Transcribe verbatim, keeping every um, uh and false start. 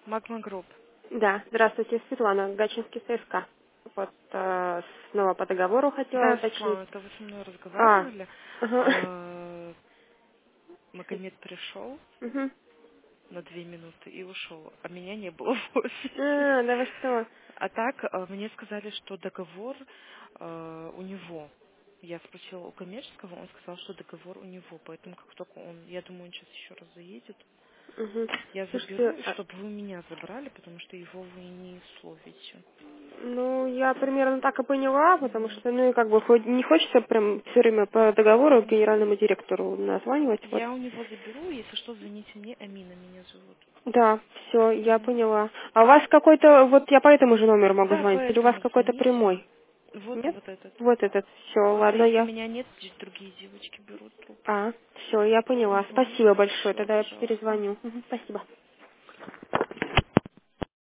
Магма Групп. Да, здравствуйте, Светлана, Гатчинский ЦСКА. Вот э, снова по договору хотела Да, уточнить. Светлана, это вы со мной А, разговаривали. ага. Э, Магомед пришел Мгм. на две минуты и ушел, а меня не было в офисе. А, да вы что? А так, э, мне сказали, что договор э, у него. Я спросила у коммерческого, он сказал, что договор у него, поэтому как только он, я думаю, он сейчас еще раз заедет, Мгм. я Слушайте, заберу, а, чтобы вы меня забрали, потому что его вы не словите. ну, я примерно так и поняла, потому Мгм. что, ну, и как бы хоть не хочется прям все время по договору генеральному директору названивать, вот. Я у него заберу, если что, звоните мне, Амина меня зовут. Да, все, я Мгм. поняла. А у вас какой-то, вот я по этому же номеру могу Да, звонить, или у вас поэтому какой-то звоните. прямой? Вот, Нет? вот этот. Вот этот, все, Вот ладно, просто я. меня нет, здесь другие девочки берут трубку. А, все, я поняла. Угу. Спасибо большое. Все, Тогда я пожалуйста. перезвоню. Мгм, спасибо.